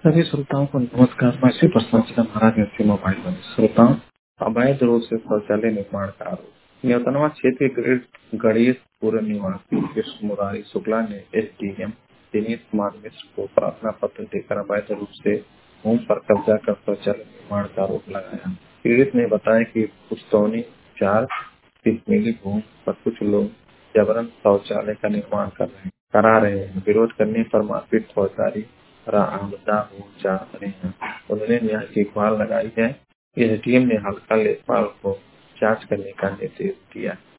सभी श्रोताओं को नमस्कार। मैं श्री प्रशांत महाराज नरसिंह मोबाइल बने श्रोताओं, अवैध रूप से शौचालय निर्माण का आरोप। न्योतनवा क्षेत्र के गणेशपुर निवासी कृष्ण मुरारी शुक्ला ने एसडीएम दिनेश कुमार मिश्र को प्रार्थना पत्र देकर अवैध रूप से भूमि पर कब्जा कर शौचालय निर्माण का आरोप लगाया। पीड़ित ने बताया कि पुस्तौनी 4 मिली भूमि पर कुछ लोग जबरन शौचालय का निर्माण करा रहे हैं। विरोध करने पर मारपीट फौजदारी आमदा हो जा रहे हैं। उन्होंने न्याय की गुहार लगाई है। एसडीएम ने हल्का लेखपाल को जांच करने का निर्देश दिया।